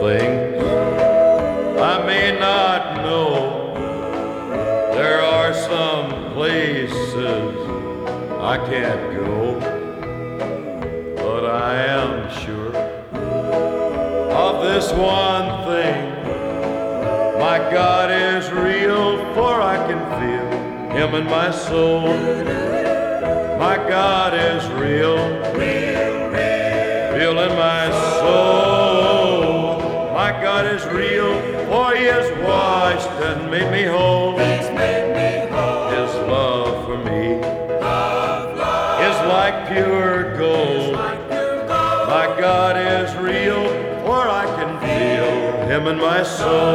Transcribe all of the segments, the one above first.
things I may not know. There are some places I can't go, but I am sure of this one thing: my God is real, for I can feel Him in my soul. My God is real, real in my soul. My God is real, for He has washed and made me whole. His love for me is like pure gold. My God is real, for I can feel Him in my soul.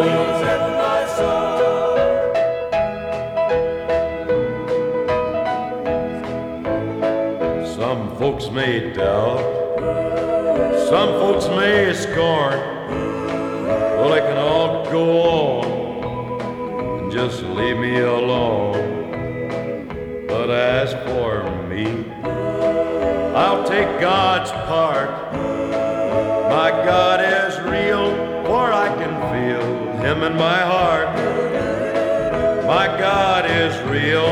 Some folks may doubt, some folks may scorn. Well, they can all go on and just leave me alone. But as for me, I'll take God's part. My God is real, for I can feel Him in my heart. My God is real,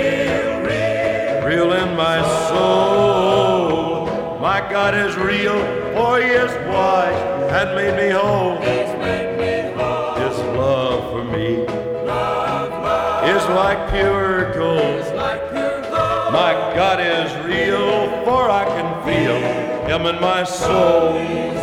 real in my soul. My God is real, for He has washed and made me whole. His love for me is like pure gold. My God is real, for I can feel Him in my soul.